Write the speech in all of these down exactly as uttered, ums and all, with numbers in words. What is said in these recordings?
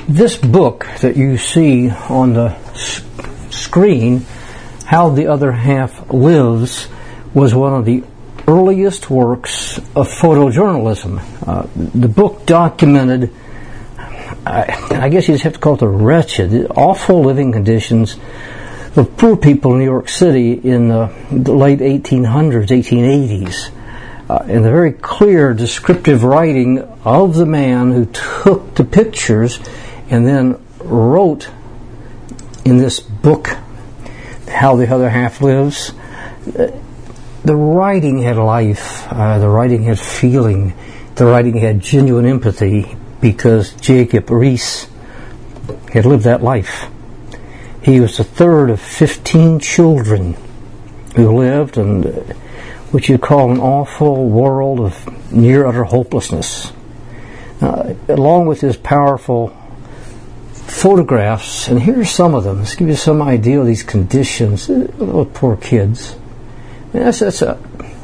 This book that you see on the s- screen, How the Other Half Lives, was one of the earliest works of photojournalism. Uh, the book documented, I, I guess you just have to call it the wretched, awful living conditions of poor people in New York City in the, the late eighteen hundreds, eighteen eighties. Uh, and the very clear descriptive writing of the man who took the pictures and then wrote in this book, How the Other Half Lives. Uh, the writing had life, uh, the writing had feeling, the writing had genuine empathy, because Jacob Riis had lived that life. He was the third of fifteen children who lived in what you'd call an awful world of near utter hopelessness. Uh, along with his powerful photographs, and here's some of them. Let's give you some idea of these conditions. Oh, poor kids. That's, that's a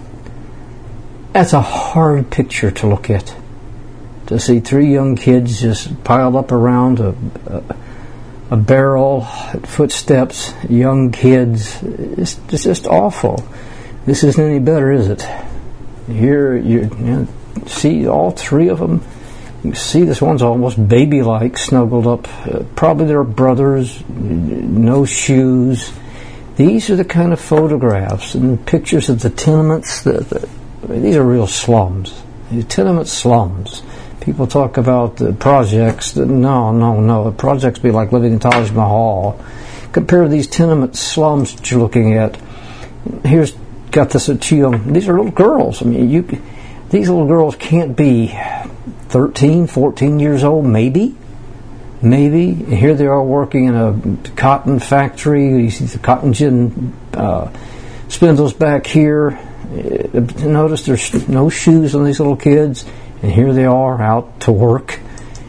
that's a hard picture to look at. To see three young kids just piled up around a, a, a barrel, footsteps, young kids. It's, it's just awful. This isn't any better, is it? Here you, you know, see all three of them. You see this one's almost baby-like, snuggled up. Uh, probably they're brothers, no shoes. These are the kind of photographs and pictures of the tenements. That, that, these are real slums. These tenement slums. People talk about the projects. That, no, no, no. The projects be like living in Taj Mahal. Compare these tenement slums that you're looking at. Here's got this at Chio. These are little girls. I mean, you. These little girls can't be thirteen, fourteen years old, maybe. Maybe. Here they are working in a cotton factory. You see the cotton gin uh, spindles back here. Uh, notice there's no shoes on these little kids. And here they are out to work.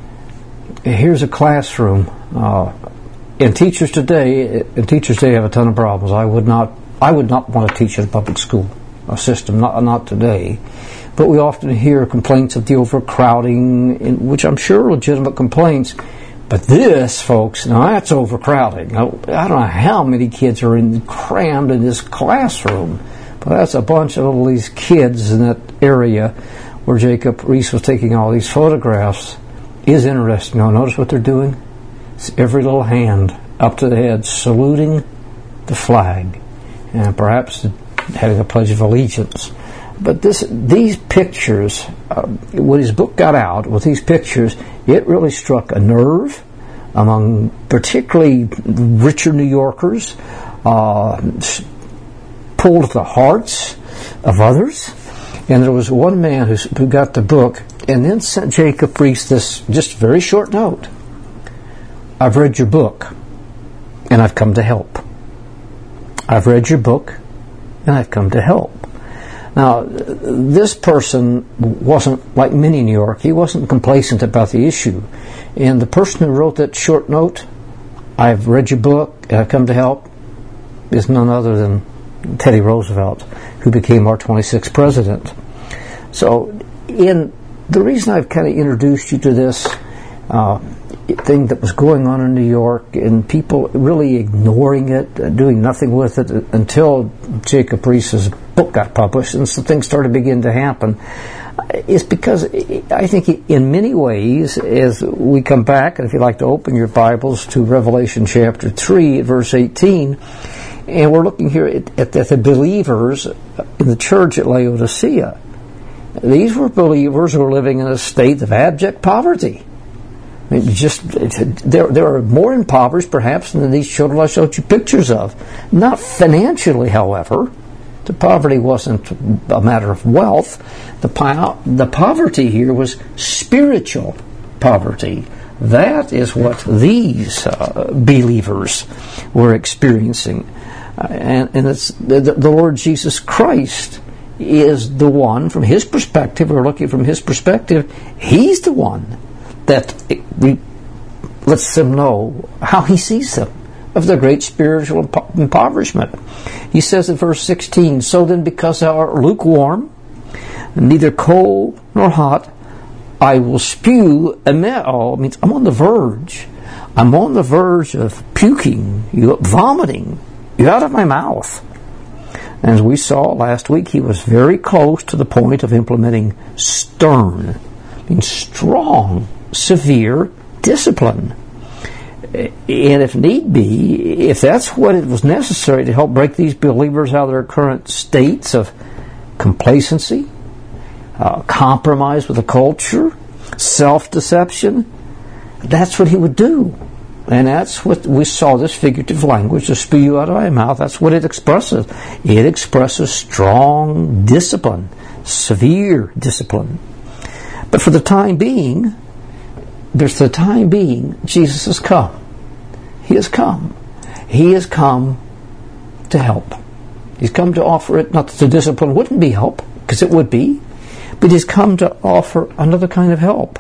Here's a classroom. Uh, and teachers today, and teachers today have a ton of problems. I would not, I would not want to teach in a public school a system, not not today. But we often hear complaints of the overcrowding, in, which I'm sure are legitimate complaints. But this, folks, now that's overcrowding. Now, I don't know how many kids are in, crammed in this classroom, but that's a bunch of all these kids in that area where Jacob Riis was taking all these photographs. Is interesting. Now, notice what they're doing? It's every little hand up to the head, saluting the flag, and perhaps having a pledge of allegiance. But this, these pictures, uh, when his book got out with these pictures, it really struck a nerve among particularly richer New Yorkers, uh, pulled at the hearts of others. And there was one man who, who got the book and then sent Jacob Riis this just very short note. I've read your book and I've come to help. I've read your book and I've come to help. Now, this person wasn't like many in New York. He wasn't complacent about the issue. And the person who wrote that short note, I've read your book and I've come to help, is none other than Teddy Roosevelt, who became our twenty-sixth president. So, in the reason I've kind of introduced you to this uh, thing that was going on in New York, and people really ignoring it, uh, doing nothing with it until Jacob Riis's book got published, and so things started to begin to happen, is because I think in many ways, as we come back, and if you'd like to open your Bibles to Revelation chapter three, verse eighteen, and we're looking here at, at, at the believers in the church at Laodicea. These were believers who were living in a state of abject poverty. I mean, just they're, they're more impoverished, perhaps, than these children I showed you pictures of. Not financially, however. The poverty wasn't a matter of wealth. The, po- the poverty here was spiritual poverty. That is what these uh, believers were experiencing. Uh, and and it's the, the Lord Jesus Christ is the one, from his perspective, we're looking from his perspective, he's the one that we lets them know how he sees them, of their great spiritual impo- impoverishment. He says in verse sixteen, so then because thou art lukewarm, neither cold nor hot, I will spew emeo. It means I'm on the verge. I'm on the verge of puking, you vomiting you out of my mouth. As we saw last week, he was very close to the point of implementing stern, means strong, severe discipline. And if need be, if that's what it was necessary to help break these believers out of their current states of complacency, uh, compromise with the culture, self-deception, that's what he would do. And that's what we saw, this figurative language, to spew you out of my mouth. That's what it expresses. It expresses strong discipline, severe discipline. But for the time being, there's the time being, Jesus has come. He has come. He has come to help. He's come to offer it, not that the discipline wouldn't be help, because it would be, but he's come to offer another kind of help.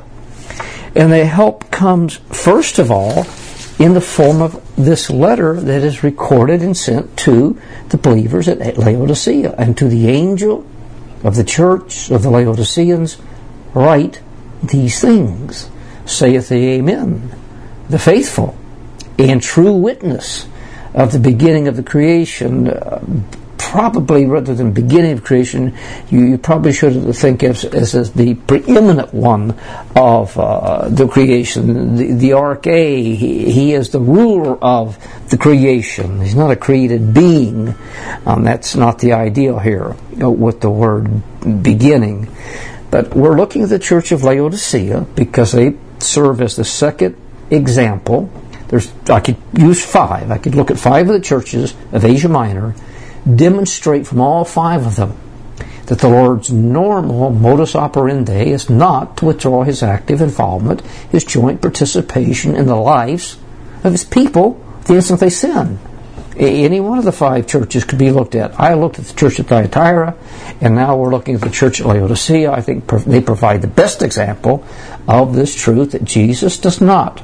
And the help comes, first of all, in the form of this letter that is recorded and sent to the believers at Laodicea. And to the angel of the church of the Laodiceans, write these things, saith the Amen, the faithful and true witness of the beginning of the creation. Uh, probably, rather than beginning of creation, you, you probably should think as, as, as the preeminent one of uh, the creation, the, the Arche. He, he is the ruler of the creation. He's not a created being. Um, that's not the ideal here, you know, with the word beginning. But we're looking at the church of Laodicea because they serve as the second example. There's, I could use five. I could look at five of the churches of Asia Minor, demonstrate from all five of them that the Lord's normal modus operandi is not to withdraw his active involvement, his joint participation in the lives of his people the instant they sin. Any one of the five churches could be looked at. I looked at the church at Thyatira, and now we're looking at the church at Laodicea. I think they provide the best example of this truth that Jesus does not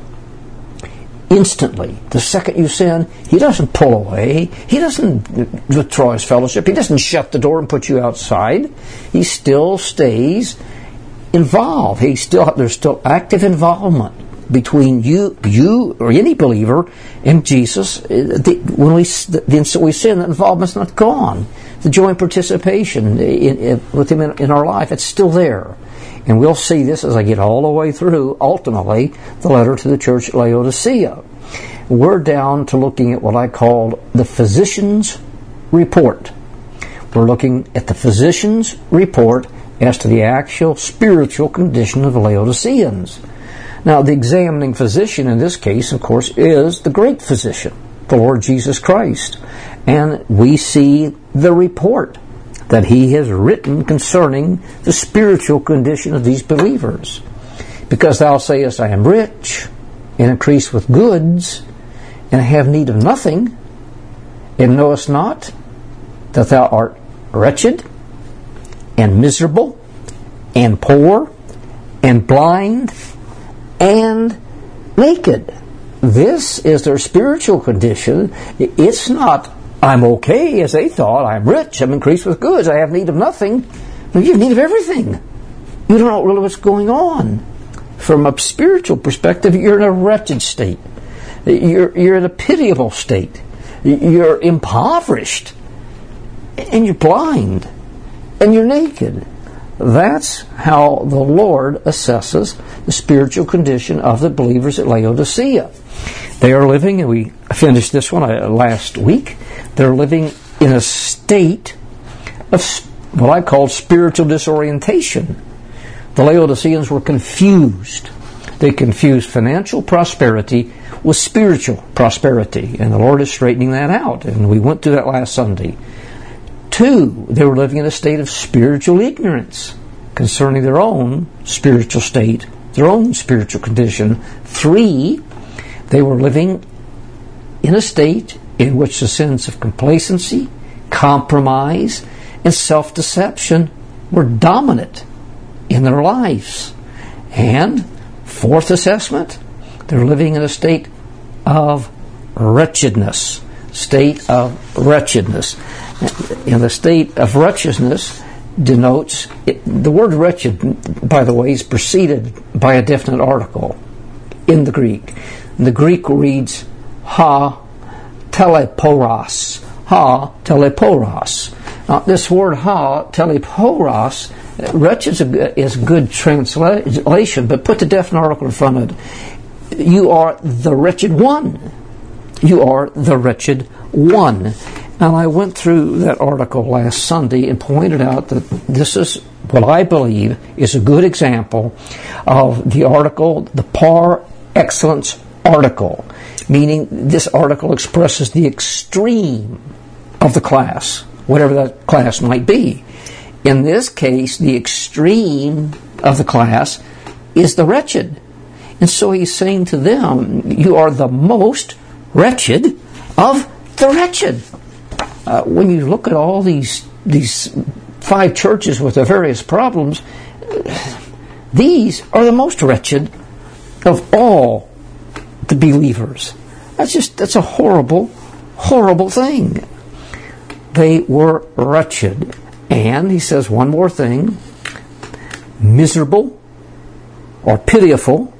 instantly, the second you sin, he doesn't pull away. He doesn't withdraw his fellowship. He doesn't shut the door and put you outside. He still stays involved. He still there's still active involvement between you, you or any believer, and Jesus. The, when we the instant we sin, that involvement's not gone. The joint participation in, in, with him in, in our life, it's still there. And we'll see this as I get all the way through, ultimately, the letter to the church at Laodicea. We're down to looking at what I called the physician's report. We're looking at the physician's report as to the actual spiritual condition of the Laodiceans. Now, the examining physician in this case, of course, is the great physician, the Lord Jesus Christ. And we see the report that he has written concerning the spiritual condition of these believers. Because thou sayest, I am rich, and increase with goods, and have need of nothing, and knowest not that thou art wretched, and miserable, and poor, and blind, and naked. This is their spiritual condition. It's not, I'm okay, as they thought. I'm rich, I'm increased with goods, I have need of nothing. No, you have need of everything. You don't know really what's going on. From a spiritual perspective, you're in a wretched state. You're, you're in a pitiable state. You're impoverished. And you're blind. And you're naked. That's how the Lord assesses the spiritual condition of the believers at Laodicea. They are living, and we finished this one last week, they're living in a state of what I call spiritual disorientation. The Laodiceans were confused. They confused financial prosperity with spiritual prosperity, and the Lord is straightening that out, and we went through that last Sunday. Two, they were living in a state of spiritual ignorance concerning their own spiritual state, their own spiritual condition. Three, they were living in a state in which the sins of complacency, compromise, and self-deception were dominant in their lives. And fourth assessment, they're living in a state of wretchedness. State of wretchedness. In the state of wretchedness, denotes, it, the word wretched, by the way, is preceded by a definite article in the Greek. The Greek reads ha teleporos. Ha teleporos. Now, this word ha teleporos, wretched is a, is a good translation, but put the definite article in front of it. You are the wretched one. You are the wretched one. And I went through that article last Sunday and pointed out that this is what I believe is a good example of the article, the par excellence article, meaning this article expresses the extreme of the class, whatever that class might be. In this case, the extreme of the class is the wretched. And so he's saying to them, you are the most wretched of the wretched. Uh, when you look at all these these five churches with their various problems, these are the most wretched of all the believers. That's just, that's a horrible, horrible thing. They were wretched. And he says one more thing, miserable or pitiful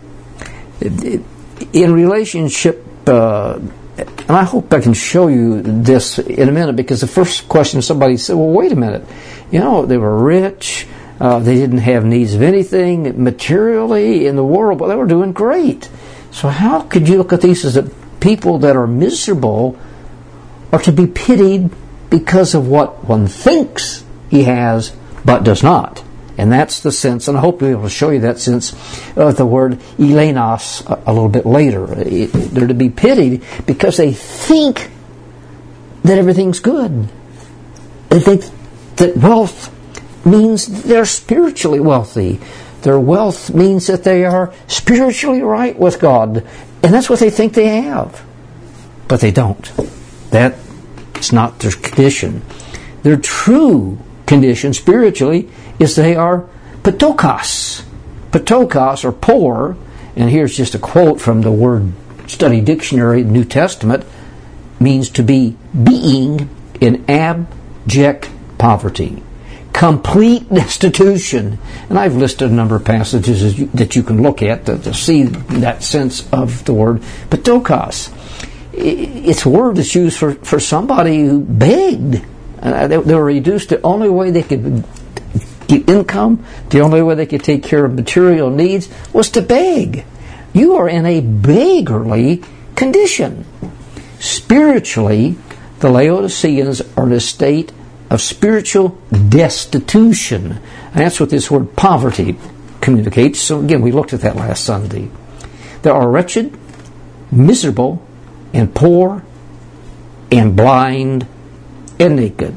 in relationship, uh, and I hope I can show you this in a minute, because the first question somebody said, well, wait a minute, you know, they were rich, uh, they didn't have needs of anything materially in the world, but they were doing great. So how could you look at these as a people that are miserable are to be pitied because of what one thinks he has but does not? And that's the sense, and I hope we'll be able to show you that sense of the word elenos a, a little bit later. It, they're to be pitied because they think that everything's good. They think that wealth means they're spiritually wealthy. Their wealth means that they are spiritually right with God. And that's what they think they have. But they don't. That's not their condition. Their true condition spiritually is they are patokos. Patokos, or poor, and here's just a quote from the Word Study Dictionary, New Testament, means to be being in abject poverty, complete destitution. And I've listed a number of passages you, that you can look at to, to see that sense of the word patokos. It's a word that's used for, for somebody who begged. Uh, they, they were reduced to the only way they could get income, the only way they could take care of material needs was to beg. You are in a beggarly condition. Spiritually, the Laodiceans are in a state of spiritual destitution. And that's what this word poverty communicates. So again, we looked at that last Sunday. They are wretched, miserable, and poor, and blind, and naked.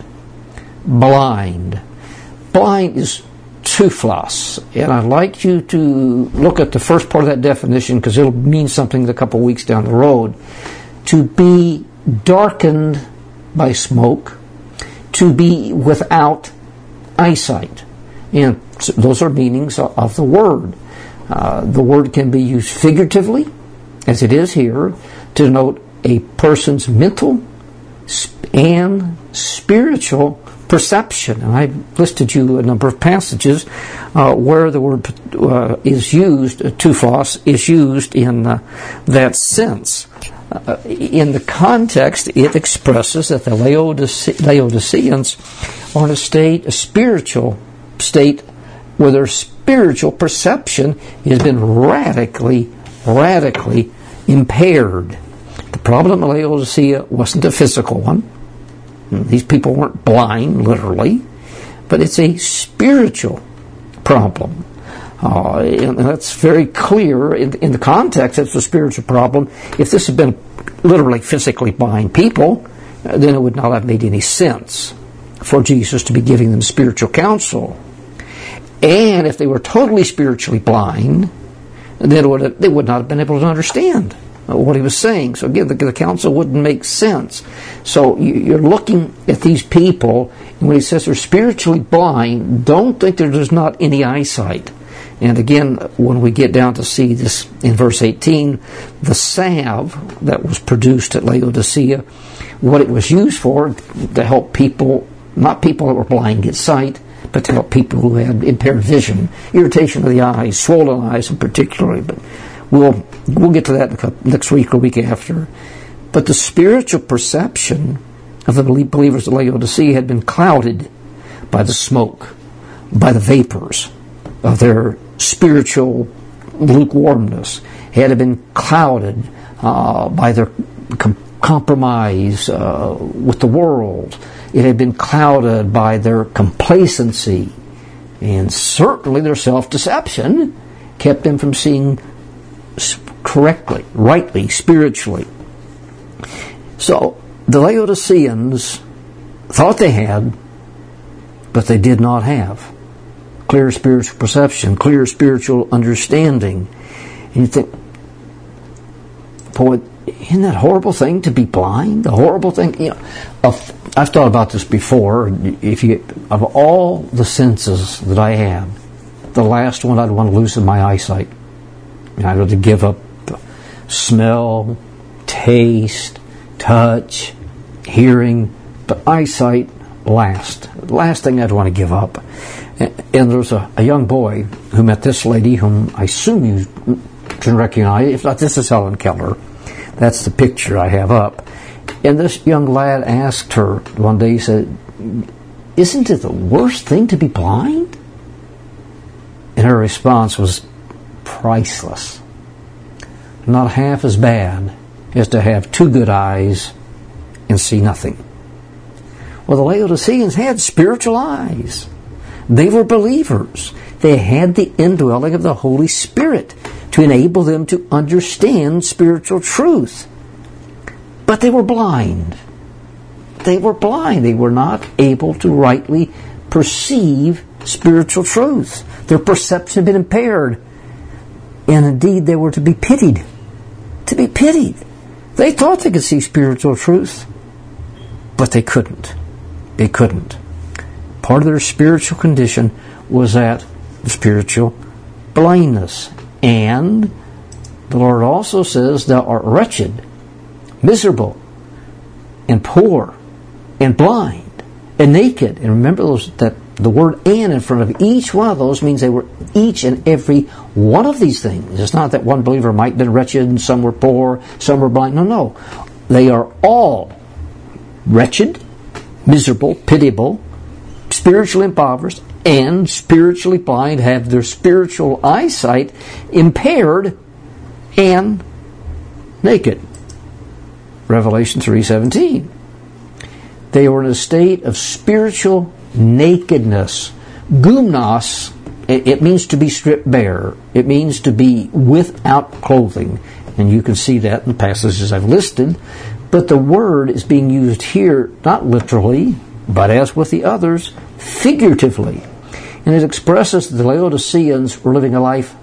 Blind. Blind is toothless. And I'd like you to look at the first part of that definition, because it'll mean something a couple weeks down the road. To be darkened by smoke, to be without eyesight. And those are meanings of the word. Uh, the word can be used figuratively, as it is here, to denote a person's mental and spiritual perception. And I've listed you a number of passages uh, where the word uh, is used, uh, tophos, is used in uh, that sense. Uh, in the context, it expresses that the Laodice- Laodiceans are in a state, a spiritual state, where their spiritual perception has been radically, radically impaired. The problem in Laodicea wasn't a physical one. These people weren't blind, literally, but it's a spiritual problem. Uh, and that's very clear in, in the context. It's a spiritual problem. If this had been literally physically blind people, uh, then it would not have made any sense for Jesus to be giving them spiritual counsel. And if they were totally spiritually blind, then it would have, they would not have been able to understand what he was saying. So again, the, the counsel wouldn't make sense. So you, you're looking at these people, and when he says they're spiritually blind, don't think there's not any eyesight. And again, when we get down to see this in verse eighteen, the salve that was produced at Laodicea, what it was used for, to help people, not people that were blind, get sight, but to help people who had impaired vision, irritation of the eyes, swollen eyes in particular. But we'll we'll get to that next week or week after. But the spiritual perception of the believers of Laodicea had been clouded by the smoke, by the vapors of their spiritual lukewarmness. It had been clouded uh, by their com- compromise uh, with the world. It had been clouded by their complacency, and certainly their self-deception kept them from seeing correctly, rightly, spiritually. So the Laodiceans thought they had, but they did not have clear spiritual perception, clear spiritual understanding. And you think, boy, isn't that a horrible thing to be blind? A horrible thing, you know. I've thought about this before. If you, of all the senses that I have, the last one I'd want to lose is my eyesight. I'd rather give up smell, taste, touch, hearing, but eyesight last. The last thing I'd want to give up. And, and there was a, a young boy who met this lady, whom I assume you can recognize. If not, this is Helen Keller. That's the picture I have up. And this young lad asked her one day, he said, "Isn't it the worst thing to be blind?" And her response was priceless. Not half as bad as to have two good eyes and see nothing. Well, the Laodiceans had spiritual eyes. They were believers. They had the indwelling of the Holy Spirit to enable them to understand spiritual truth. But they were blind. They were blind. They were not able to rightly perceive spiritual truth. Their perception had been impaired. And indeed, they were to be pitied. To be pitied. They thought they could see spiritual truth, but they couldn't. They couldn't. Part of their spiritual condition was that spiritual blindness. And the Lord also says, "Thou art wretched, miserable, and poor, and blind, and naked." And remember those, that the word "and" in front of each one of those means they were each and every one of these things. It's not that one believer might have been wretched and some were poor, some were blind. No, no. They are all wretched, miserable, pitiable, spiritually impoverished, and spiritually blind, have their spiritual eyesight impaired, and naked. Revelation three seventeen. They were in a state of spiritual nakedness. Gumnos, it means to be stripped bare. It means to be without clothing. And you can see that in the passages I've listed. But the word is being used here, not literally, but as with the others, figuratively. And it expresses that the Laodiceans were living a life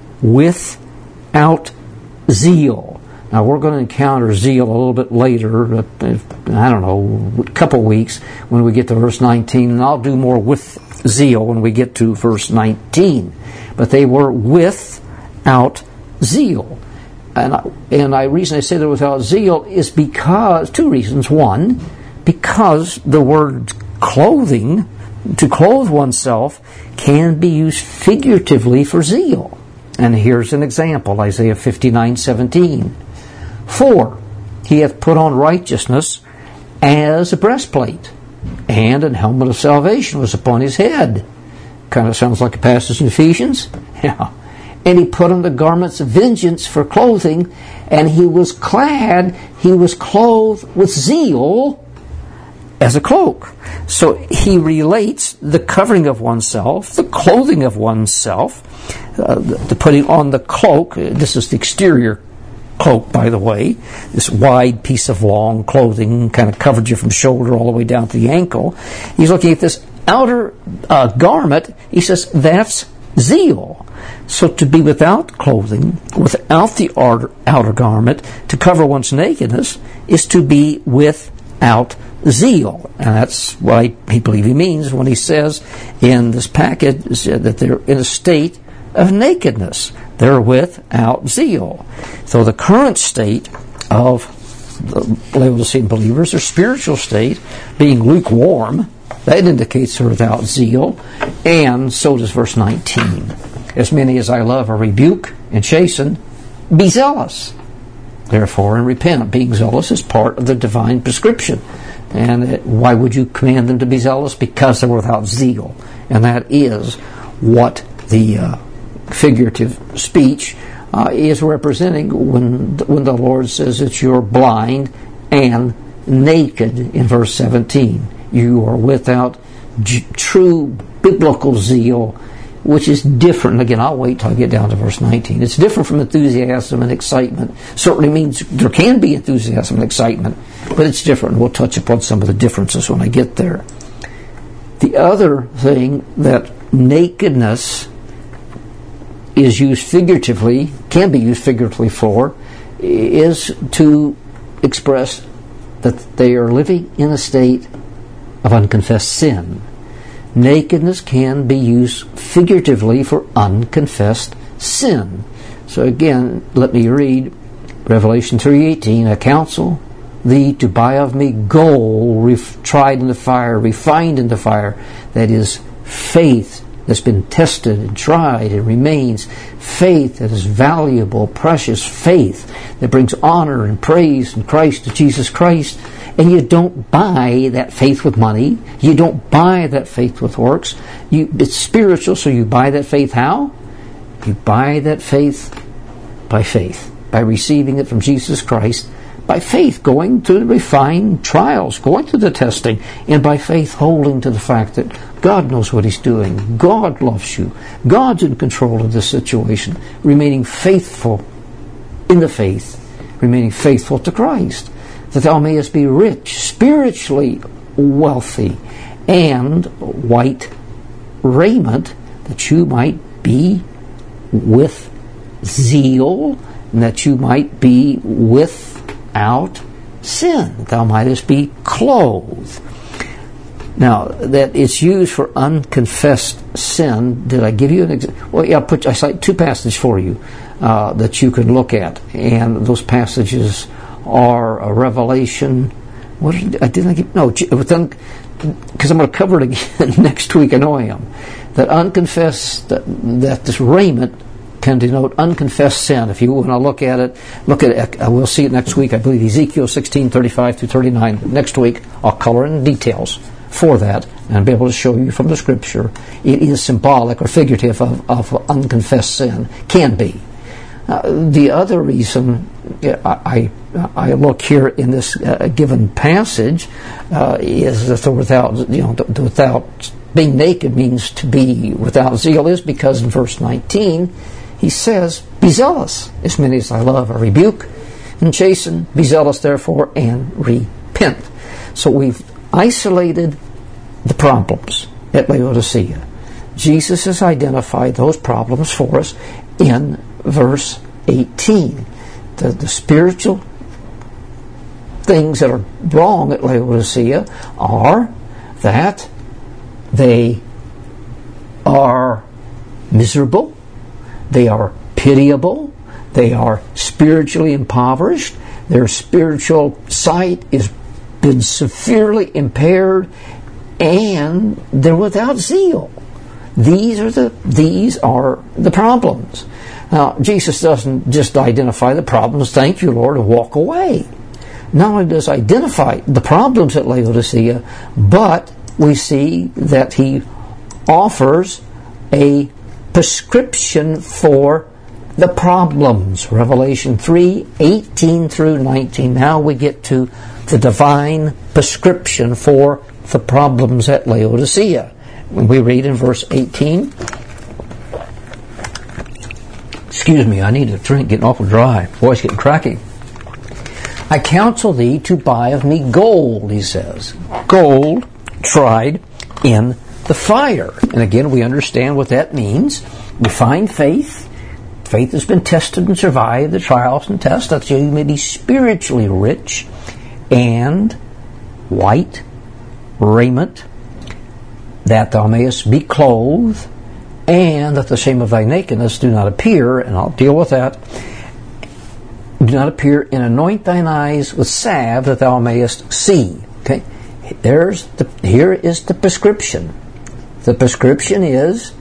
without zeal. Now, we're going to encounter zeal a little bit later, I don't know, a couple weeks, when we get to verse nineteen, and I'll do more with zeal when we get to verse nineteen. But they were without zeal. And I, and I reason I say they're without zeal is because, two reasons. One, because the word clothing, to clothe oneself, can be used figuratively for zeal. And here's an example, Isaiah fifty-nine seventeen. For he hath put on righteousness as a breastplate, and an helmet of salvation was upon his head. Kind of sounds like a passage in Ephesians. Yeah. And he put on the garments of vengeance for clothing, and he was clad, he was clothed with zeal as a cloak. So he relates the covering of oneself, the clothing of oneself, uh, the putting on the cloak. This is the exterior cloak, by the way. This wide piece of long clothing kind of covered you from shoulder all the way down to the ankle. He's looking at this outer uh, garment. He says, that's zeal. So to be without clothing, without the outer, outer garment, to cover one's nakedness, is to be without zeal. And that's what I believe he means when he says in this passage that they're in a state of nakedness. They're without zeal. So the current state of the Laodicean believers, their spiritual state, being lukewarm, That indicates they're without zeal. And so does verse nineteen. As many as I love I rebuke and chasten. Be zealous, therefore, and repent. Being zealous is part of the divine prescription. And why would you command them to be zealous? Because they're without zeal. And that is what the uh, figurative speech uh, is representing when, when the Lord says that you're blind and naked in verse seventeen. You are without j- true biblical zeal, which is different. Again, I'll wait till I get down to verse nineteen. It's different from enthusiasm and excitement. Certainly means there can be enthusiasm and excitement, but it's different. We'll touch upon some of the differences when I get there. The other thing that nakedness is used figuratively, can be used figuratively for, is to express that they are living in a state of unconfessed sin. Nakedness can be used figuratively for unconfessed sin. So again, let me read Revelation three eighteen. I counsel thee to buy of me gold ref- tried in the fire, refined in the fire, that is faith that's been tested and tried and remains, faith that is valuable, precious faith that brings honor and praise in Christ, to Jesus Christ. And you don't buy that faith with money. You don't buy that faith with works. You, it's spiritual, so you buy that faith how? You buy that faith by faith, by receiving it from Jesus Christ, by faith, going through the refined trials, going through the testing, and by faith holding to the fact that God knows what He's doing. God loves you. God's in control of this situation. Remaining faithful in the faith, remaining faithful to Christ, that thou mayest be rich, spiritually wealthy, and white raiment, that you might be with zeal, and that you might be without sin, that thou mightest be clothed. Now, that it's used for unconfessed sin. Did I give you an example? Well, yeah, I, put, I cite two passages for you uh, that you can look at, and those passages are a Revelation. What did I didn't I give? No, because I'm going to cover it again next week. I know I am. That unconfessed, that, that this raiment can denote unconfessed sin. If you want to look at it, look at it. Uh, we'll see it next week. I believe Ezekiel sixteen thirty-five through thirty-nine. Next week, I'll color in details for that and I'll be able to show you from the Scripture. It is symbolic or figurative of, of unconfessed sin. Can be. Uh, the other reason I, I, I look here in this uh, given passage uh, is that without, you know, without being naked means to be without zeal, is because in verse nineteen he says, "Be zealous, as many as I love I rebuke and chasten. Be zealous, therefore, and repent." So we've isolated the problems at Laodicea. Jesus has identified those problems for us in verse eighteen. The, the spiritual things that are wrong at Laodicea are that they are miserable, they are pitiable, they are spiritually impoverished, their spiritual sight has been severely impaired, and they're without zeal. These are the these are the problems. Now, Jesus doesn't just identify the problems, thank you, Lord, and walk away. Not only does he identify the problems at Laodicea, but we see that he offers a prescription for the problems. Revelation three eighteen through nineteen. Now we get to the divine prescription for the problems at Laodicea. When we read in verse eighteen, excuse me, I need a drink, getting awful dry. Voice getting cracky. "I counsel thee to buy of me gold," he says. Gold tried in the fire. And again, we understand what that means. We find faith. Faith has been tested and survived the trials and tests, that you may be spiritually rich, and white raiment, that thou mayest be clothed, and that the shame of thy nakedness do not appear, and I'll deal with that, do not appear, and anoint thine eyes with salve, that thou mayest see. Okay, there's the, here is the prescription. The prescription is,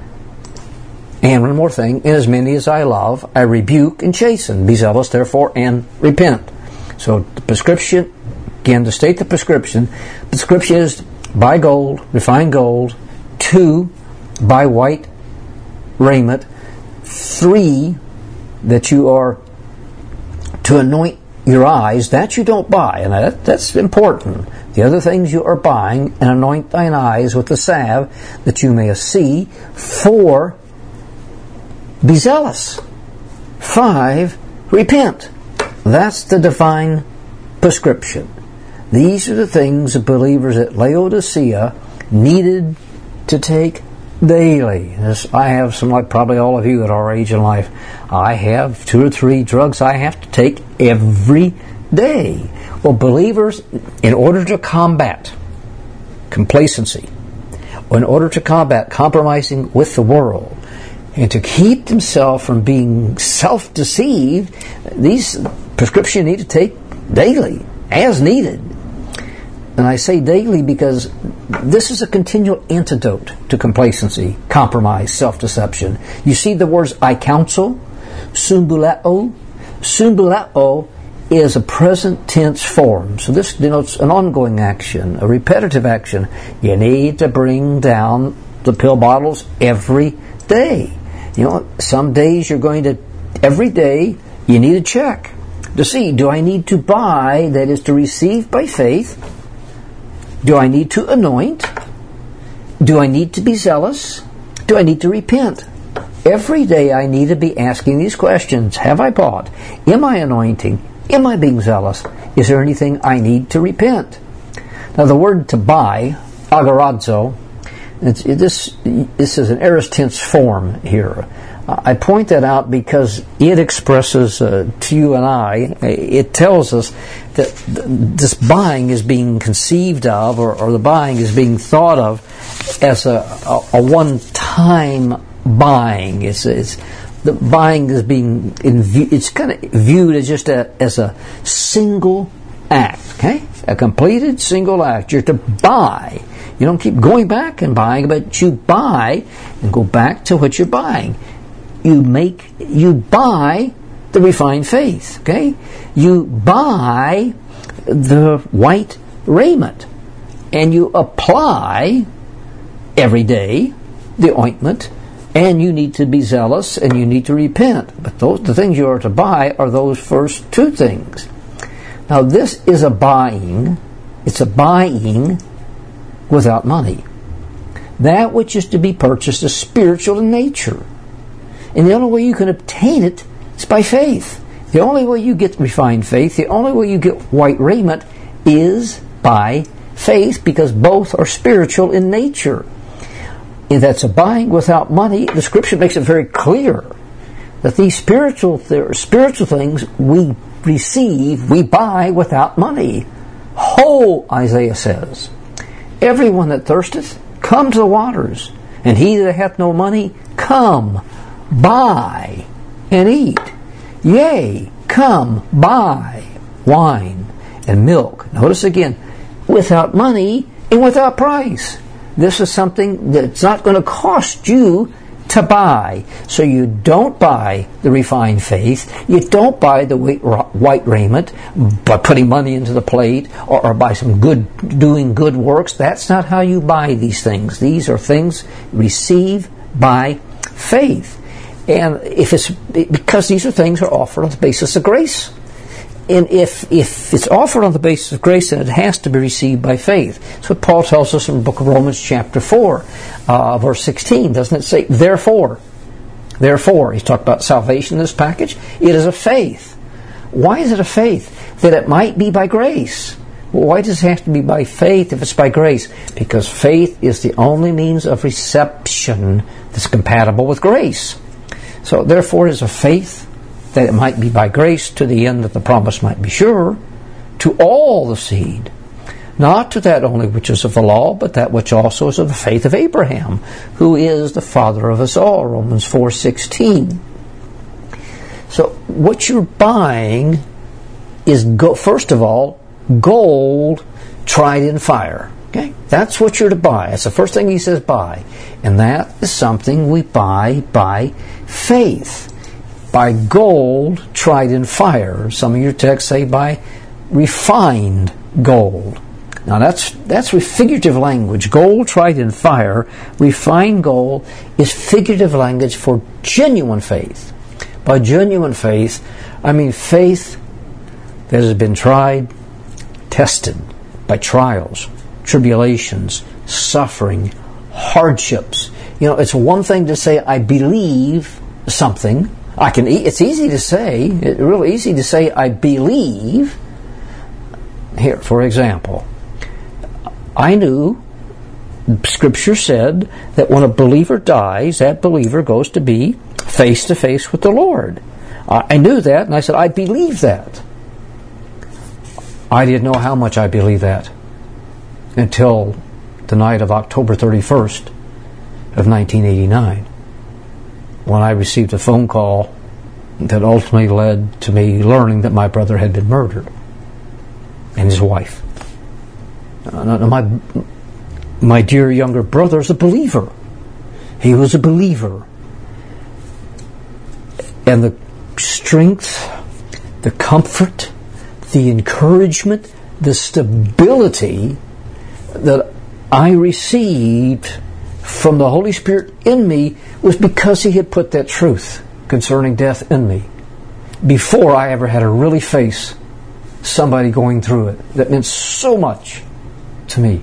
and one more thing, in as many as I love, I rebuke and chasten. Be zealous, therefore, and repent. So the prescription, again, to state the prescription, prescription is buy gold, refined gold. Two, buy white raiment. Three, that you are to anoint your eyes. That you don't buy, and that, that's important. The other things you are buying, and anoint thine eyes with the salve, that you may see. Four, be zealous. Five, repent. That's the divine prescription. These are the things the believers at Laodicea needed to take daily. As I have some, like probably all of you at our age in life, I have two or three drugs I have to take every day. Well, believers, in order to combat complacency, or in order to combat compromising with the world, and to keep themselves from being self-deceived, these prescriptions you need to take daily, as needed. And I say daily because this is a continual antidote to complacency, compromise, self-deception. You see the words I counsel, sumbuleo. Sumbuleo is a present tense form. So this denotes an ongoing action, a repetitive action. You need to bring down the pill bottles every day. You know, some days you're going to, every day you need to check to see, do I need to buy, that is to receive by faith? Do I need to anoint? Do I need to be zealous? Do I need to repent? Every day I need to be asking these questions. Have I bought? Am I anointing? Am I being zealous? Is there anything I need to repent? Now the word to buy, agorazo, it's, it, this, this is an aorist tense form here. Uh, I point that out because it expresses uh, to you and I, it tells us that th- this buying is being conceived of, or, or the buying is being thought of as a, a, a one-time buying. It's, it's the buying is being in view, it's kind of viewed as just a as a single act, okay? A completed single act. You're to buy. You don't keep going back and buying, but you buy and go back to what you're buying. You make, you buy the refined faith, okay? You buy the white raiment, and you apply every day the ointment, and you need to be zealous, and you need to repent. But those, the things you are to buy are those first two things. Now this is a buying, it's a buying without money. That which is to be purchased is spiritual in nature. And the only way you can obtain it is by faith. The only way you get refined faith, the only way you get white raiment is by faith, because both are spiritual in nature. If that's a buying without money, the Scripture makes it very clear that these spiritual th- spiritual things we receive, we buy without money. Ho, Isaiah says, everyone that thirsteth, come to the waters, and he that hath no money, come, buy, and eat. Yea, come, buy wine and milk. Notice again, without money and without price. This is something that's not going to cost you to buy. So you don't buy the refined faith. You don't buy the white raiment by putting money into the plate, or, or by some good, doing good works. That's not how you buy these things. These are things received by faith. And if it's, because these are things are offered on the basis of grace. And if if it's offered on the basis of grace, then it has to be received by faith. That's what Paul tells us in the book of Romans chapter four, uh, verse sixteen. Doesn't it say, therefore, therefore, he's talking about salvation in this package. It is a faith. Why is it a faith? That it might be by grace. Well, why does it have to be by faith if it's by grace? Because faith is the only means of reception that's compatible with grace. So therefore, it is a faith that it might be by grace, to the end that the promise might be sure, to all the seed, not to that only which is of the law, but that which also is of the faith of Abraham, who is the father of us all, Romans four sixteen. So what you're buying is, go, first of all, gold tried in fire. Okay? That's what you're to buy. That's the first thing he says, buy. And that is something we buy by faith. By gold tried in fire. Some of your texts say by refined gold. Now that's that's figurative language. Gold tried in fire, refined gold, is figurative language for genuine faith. By genuine faith, I mean faith that has been tried, tested by trials, tribulations, suffering, hardships. You know, it's one thing to say, I believe something. I can. It's easy to say, it's really easy to say, I believe. Here, for example, I knew Scripture said that when a believer dies, that believer goes to be face to face with the Lord. I knew that, and I said, I believe that. I didn't know how much I believed that until the night of October thirty-first of nineteen eighty-nine, when I received a phone call that ultimately led to me learning that my brother had been murdered, and his wife. Uh, my, my dear younger brother is a believer. He was a believer. And the strength, the comfort, the encouragement, the stability that I received from the Holy Spirit in me was because He had put that truth concerning death in me before I ever had to really face somebody going through it. That meant so much to me.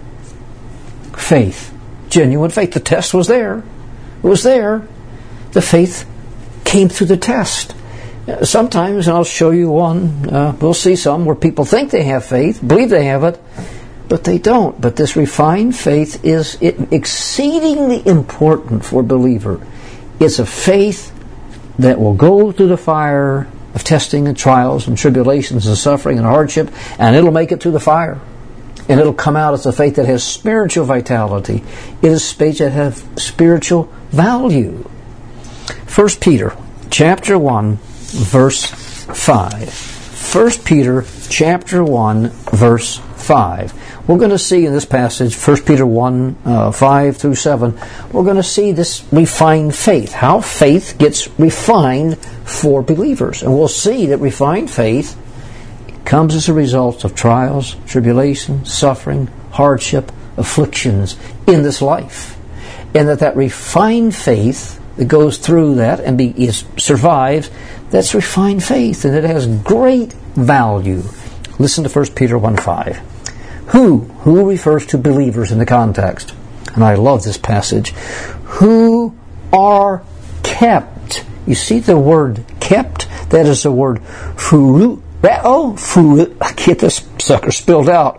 Faith. Genuine faith. The test was there. It was there. The faith came through the test. Sometimes, and I'll show you one, uh, we'll see some where people think they have faith, believe they have it, but they don't. But this refined faith is exceedingly important for a believer. It's a faith that will go through the fire of testing and trials and tribulations and suffering and hardship, and it'll make it through the fire. And it'll come out as a faith that has spiritual vitality. It is faith that has spiritual value. First Peter chapter one, verse five. First Peter chapter one, verse five. We're going to see in this passage, First Peter one, uh, five through seven, we're going to see this refined faith, how faith gets refined for believers. And we'll see that refined faith comes as a result of trials, tribulation, suffering, hardship, afflictions in this life. And that that refined faith that goes through that and be, is, survives, that's refined faith, and it has great value. Listen to First Peter one five. Who? Who refers to believers in the context. And I love this passage. Who are kept. You see the word kept? That is the word fureo. Fureo. I get this sucker spilled out.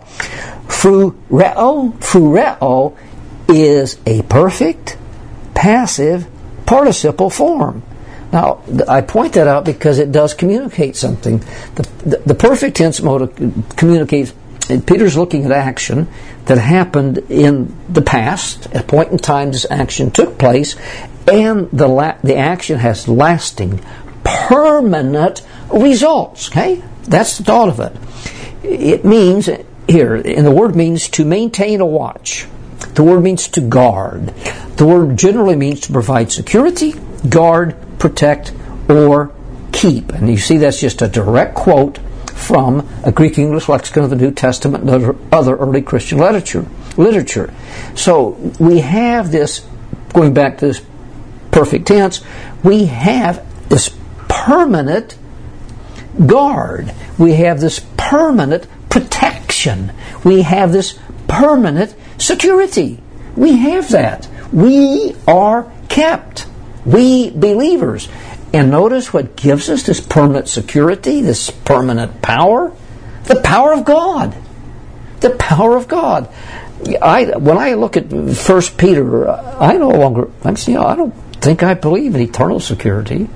Fureo. Fureo is a perfect passive participle form. Now, I point that out because it does communicate something. The, the, the perfect tense mode communicates. And Peter's looking at action that happened in the past, at a point in time this action took place, and the la- the action has lasting, permanent results. Okay? That's the thought of it. It means, here, and the word means to maintain a watch. The word means to guard. The word generally means to provide security, guard, protect, or keep. And you see that's just a direct quote from a Greek-English lexicon of the New Testament and other, other early Christian literature. literature. So we have this, going back to this perfect tense, we have this permanent guard. We have this permanent protection. We have this permanent security. We have that. We are kept. We believers. And notice what gives us this permanent security, this permanent power? The power of God. The power of God. I, when I look at First Peter, I no longer, you know, I don't think I believe in eternal security.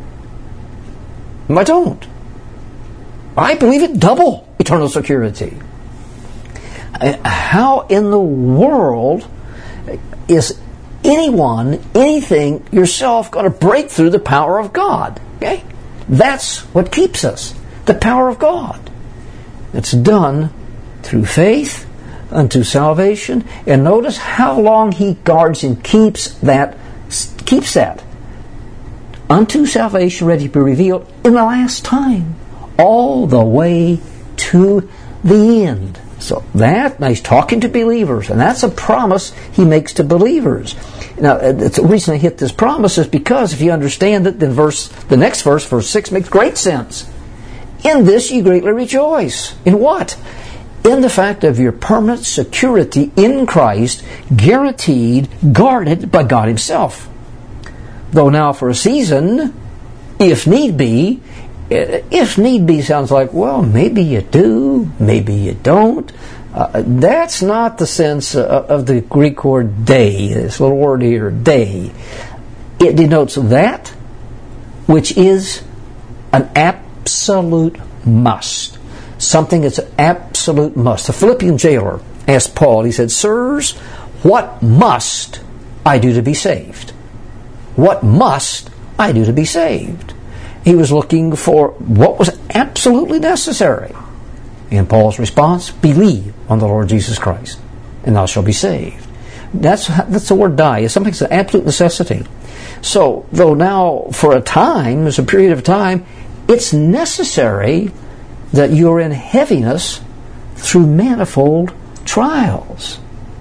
I don't. I believe in double eternal security. How in the world is anyone, anything, yourself going to break through the power of God? Okay? That's what keeps us. The power of God. It's done through faith unto salvation. And notice how long he guards and keeps that, keeps that. Unto salvation ready to be revealed in the last time, all the way to the end. So that, now he's talking to believers, and that's a promise he makes to believers. Now, the reason I hit this promise is because if you understand it, then verse, the next verse, verse six, makes great sense. In this you greatly rejoice. In what? In the fact of your permanent security in Christ, guaranteed, guarded by God Himself. Though now for a season, if need be, if need be sounds like, well, maybe you do, maybe you don't. Uh, that's not the sense uh, of the Greek word day, this little word here, day. It denotes that which is an absolute must. Something that's an absolute must. The Philippian jailer asked Paul, he said, "Sirs, what must I do to be saved?" What must I do to be saved? He was looking for what was absolutely necessary. And Paul's response, believe on the Lord Jesus Christ, and thou shalt be saved. That's, that's the word die. It's something that's an absolute necessity. So, though now for a time, there's a period of time, it's necessary that you're in heaviness through manifold trials.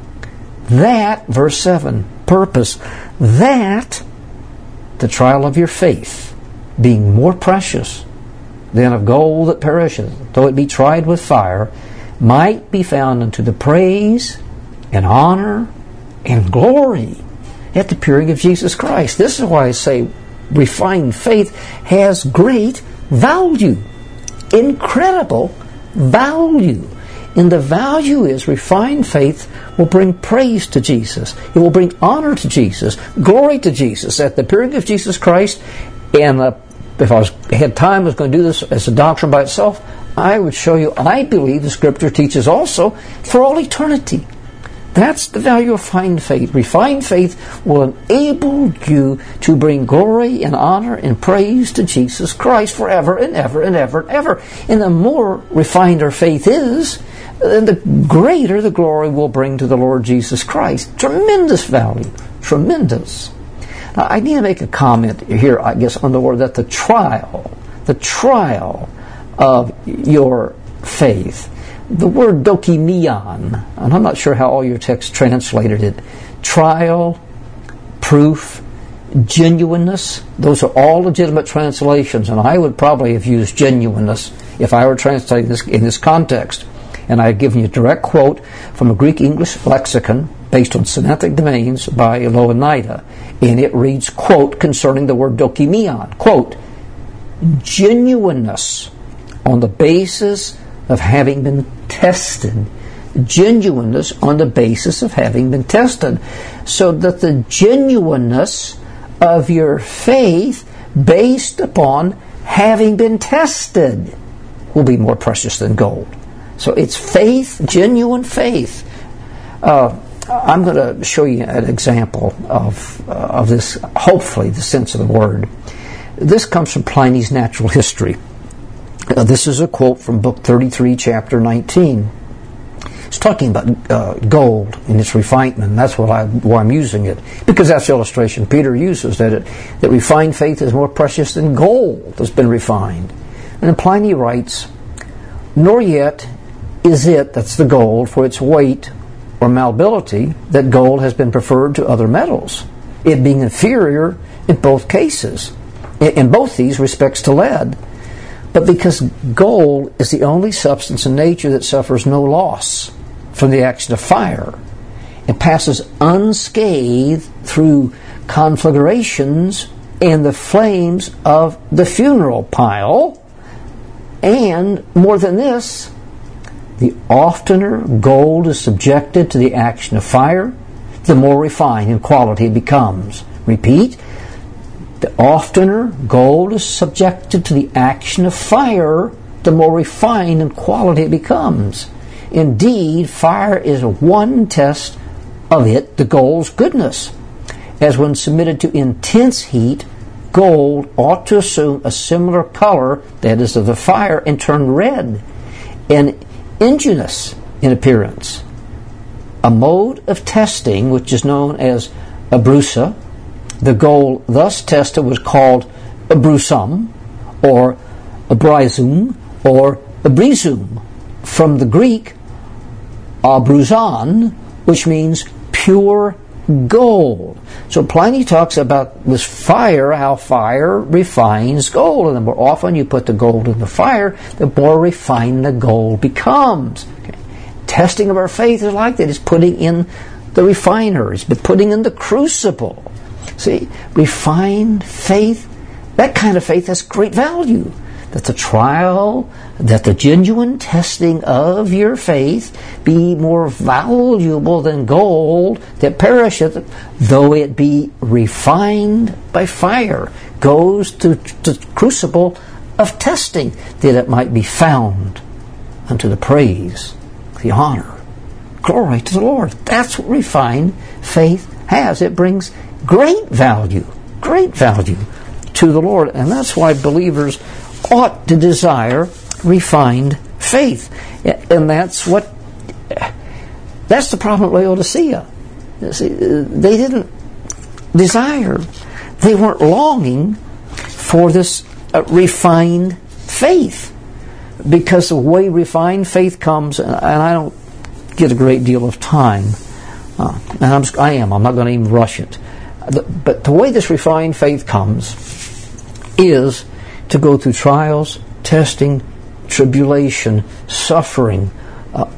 That, verse seven, purpose, that the trial of your faith, being more precious than of gold that perishes, though it be tried with fire, might be found unto the praise and honor and glory at the appearing of Jesus Christ. This is why I say refined faith has great value. Incredible value. And the value is refined faith will bring praise to Jesus. It will bring honor to Jesus, glory to Jesus at the appearing of Jesus Christ. And uh, if I was, had time, I was going to do this as a doctrine by itself, I would show you, I believe the Scripture teaches also, for all eternity. That's the value of refined faith. Refined faith will enable you to bring glory and honor and praise to Jesus Christ forever and ever and ever and ever. And the more refined our faith is, then the greater the glory will bring to the Lord Jesus Christ. Tremendous value. Tremendous. Now, I need to make a comment here, I guess, on the word that the trial, the trial of your faith. The word dokimion, and I'm not sure how all your texts translated it, trial, proof, genuineness, those are all legitimate translations, and I would probably have used genuineness if I were translating this in this context. And I've given you a direct quote from a Greek-English lexicon based on semantic domains by Ioannida, and it reads, quote, concerning the word dokimion, quote, genuineness on the basis of having been tested. Genuineness on the basis of having been tested. So that the genuineness of your faith based upon having been tested will be more precious than gold. So it's faith, genuine faith. Uh, I'm going to show you an example of, uh, of this, hopefully the sense of the word. This comes from Pliny's Natural History. Uh, this is a quote from Book thirty-three, Chapter nineteen. It's talking about uh, gold and its refinement. That's what I, why I'm using it. Because that's the illustration Peter uses, that, it, that refined faith is more precious than gold that's been refined. And then Pliny writes, nor yet is it, that's the gold, for its weight or malleability, that gold has been preferred to other metals, it being inferior in both cases, in both these respects to lead. But because gold is the only substance in nature that suffers no loss from the action of fire, it passes unscathed through conflagrations and the flames of the funeral pile, and more than this, the oftener gold is subjected to the action of fire, the more refined in quality it becomes. Repeat, the oftener gold is subjected to the action of fire, the more refined in quality it becomes. Indeed, fire is one test of it, the gold's goodness. As when submitted to intense heat, gold ought to assume a similar color, that is of the fire, and turn red. And ingenuous in appearance. A mode of testing, which is known as abrusa. The goal thus tested was called abrusum, or abrizum, or abrizum, from the Greek abruzan, which means pure gold. So Pliny talks about this fire, how fire refines gold. And the more often you put the gold in the fire, the more refined the gold becomes. Okay. Testing of our faith is like that. It's putting in the refiner. It's putting in the crucible. See, refined faith, that kind of faith has great value. That the trial, that the genuine testing of your faith be more valuable than gold that perisheth, though it be refined by fire, goes to the crucible of testing, that it might be found unto the praise, the honor, glory to the Lord. That's what refined faith has. It brings great value, great value to the Lord. And that's why believers ought to desire refined faith. And that's what that's the problem at Laodicea. See, they didn't desire, they weren't longing for this uh, refined faith. Because the way refined faith comes, and I don't get a great deal of time, uh, and I'm, I am, I'm not going to even rush it. But the way this refined faith comes is to go through trials, testing, tribulation, suffering, uh,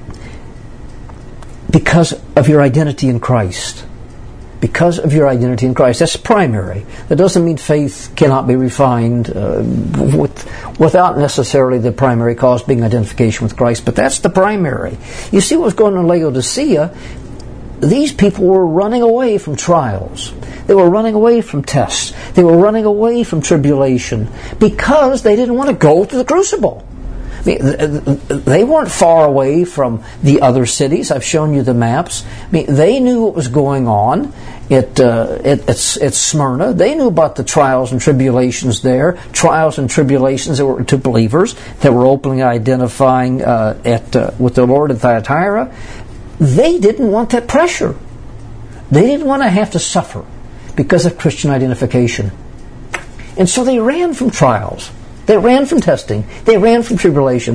because of your identity in Christ. Because of your identity in Christ. That's primary. That doesn't mean faith cannot be refined uh, with, without necessarily the primary cause being identification with Christ, but that's the primary. You see what was going on in Laodicea? These people were running away from trials. They were running away from tests. They were running away from tribulation because they didn't want to go to the crucible. I mean, they weren't far away from the other cities. I've shown you the maps. I mean, they knew what was going on at, uh, at, at, at Smyrna. They knew about the trials and tribulations there, trials and tribulations that were to believers that were openly identifying uh, at uh, with the Lord at Thyatira. They didn't want that pressure. They didn't want to have to suffer because of Christian identification. And so they ran from trials. They ran from testing. They ran from tribulation.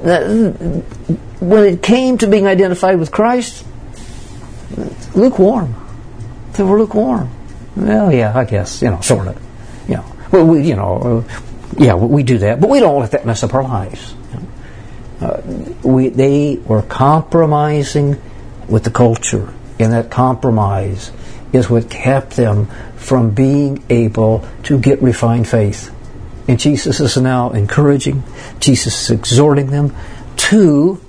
When it came to being identified with Christ, lukewarm. They were lukewarm. Well, yeah, I guess, you know, sort of. You know, well, we, you know, uh, yeah, we do that, but we don't let that mess up our lives. You know? uh, we, they were compromising with the culture, and that compromise is what kept them from being able to get refined faith. And Jesus is now encouraging, Jesus is exhorting them to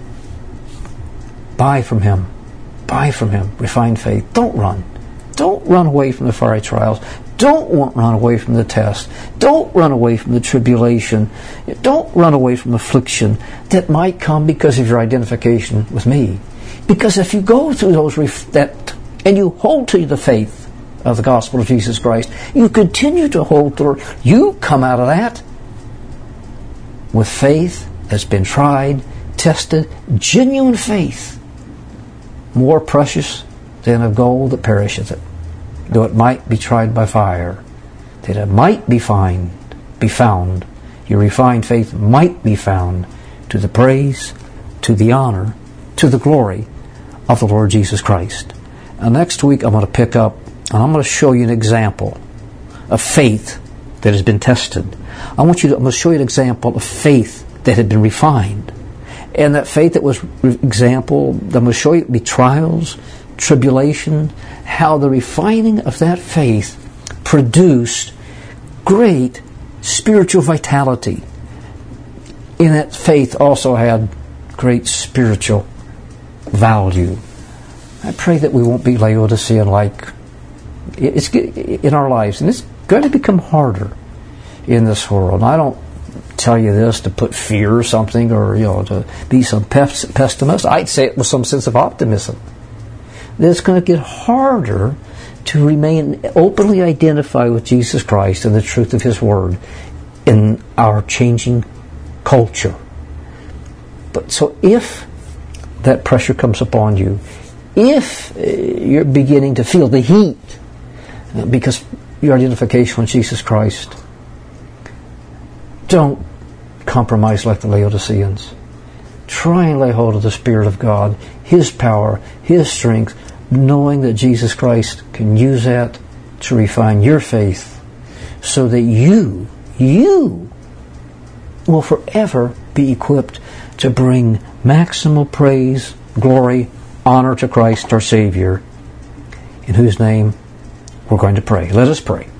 buy from Him. Buy from Him refined faith. Don't run. Don't run away from the fiery trials. Don't run away from the test. Don't run away from the tribulation. Don't run away from affliction that might come because of your identification with me. Because if you go through those ref- that and you hold to the faith of the gospel of Jesus Christ, you continue to hold to, you come out of that with faith that's been tried, tested, genuine faith, more precious than of gold that perisheth it, though it might be tried by fire, that it might be find, be found, your refined faith might be found to the praise, to the honor, to the glory of the Lord Jesus Christ. And next week I'm going to pick up and I'm going to show you an example of faith that has been tested. I want you to, I'm going to show you an example of faith that had been refined. And that faith that was example, I'm going to show you be trials, tribulation, how the refining of that faith produced great spiritual vitality. And that faith also had great spiritual value. I pray that we won't be Laodicean like it's in our lives, and it's going to become harder in this world. And I don't tell you this to put fear or something, or you know, to be some pessimist. I'd say it with some sense of optimism. That it's going to get harder to remain openly identified with Jesus Christ and the truth of His Word in our changing culture. But so if that pressure comes upon you, if you're beginning to feel the heat because your identification with Jesus Christ, don't compromise like the Laodiceans. Try and lay hold of the Spirit of God, His power, His strength, knowing that Jesus Christ can use that to refine your faith so that you, you will forever be equipped to bring maximal praise, glory, honor to Christ our Savior, in whose name we're going to pray. Let us pray.